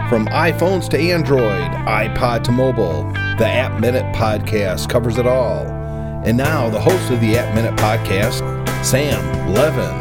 From iPhones to Android, iPod to mobile, the App Minute Podcast covers it all. And now, the host of the App Minute Podcast, Sam Levin.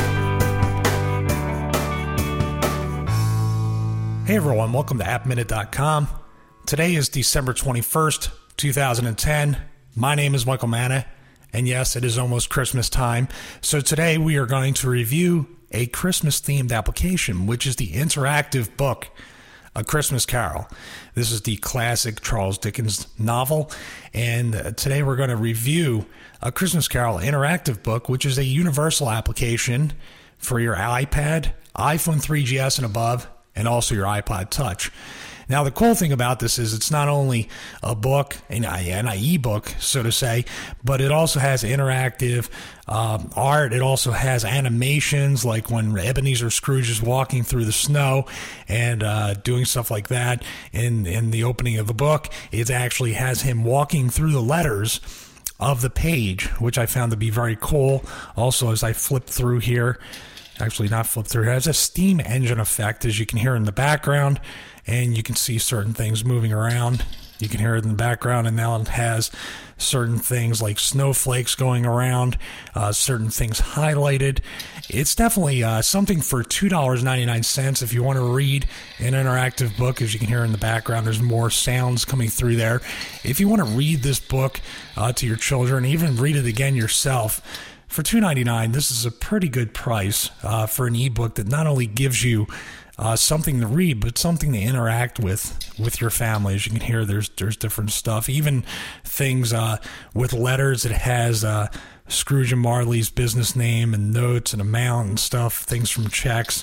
Hey everyone, welcome to appminute.com. Today is December 21st, 2010. My name is Michael Manna, and yes, it is almost Christmas time. So today we are going to review a Christmas-themed application, which is the interactive book, A Christmas Carol. This is the classic Charles Dickens novel, and today we're going to review A Christmas Carol interactive book, which is a universal application for your iPad, iPhone 3GS and above, and also your iPod Touch. Now, the cool thing about this is it's not only a book, an e-book, so to say, but it also has interactive art. It also has animations, like when Ebenezer Scrooge is walking through the snow and doing stuff like that. In the opening of the book, it actually has him walking through the letters of the page, which I found to be very cool. Also, as I flip through here, actually not flip through, it has a steam engine effect, as you can hear in the background, and you can see certain things moving around. You can hear it in the background, and now it has certain things like snowflakes going around, certain things highlighted. It's definitely something for $2.99 if you want to read an interactive book. As you can hear in the background, there's more sounds coming through there. If you want to read this book to your children, even read it again yourself, for $2.99, this is a pretty good price for an ebook that not only gives you something to read, but something to interact with your family. As you can hear, there's different stuff, even things with letters. It has Scrooge and Marley's business name and notes and amount and stuff, things from checks.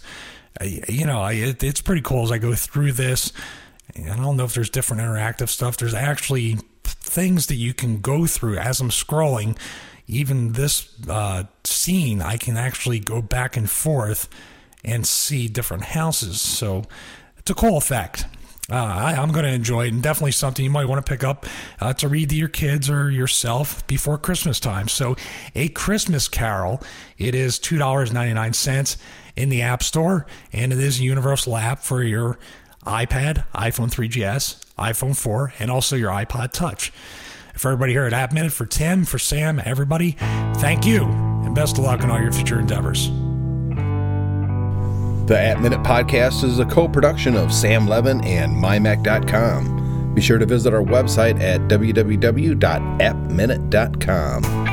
It's pretty cool as I go through this. I don't know if there's different interactive stuff. There's actually things that you can go through as I'm scrolling. Even this scene, I can actually go back and forth and see different houses. So it's a cool effect. I'm going to enjoy it, and definitely something you might want to pick up to read to your kids or yourself before Christmas time. So A Christmas Carol, it is $2.99 in the App Store, and it is a universal app for your iPad, iPhone 3GS, iPhone 4, and also your iPod Touch. For everybody here at App Minute, for Tim, for Sam, everybody, thank you, and best of luck in all your future endeavors. The App Minute Podcast is a co-production of Sam Levin and MyMac.com. Be sure to visit our website at www.appminute.com.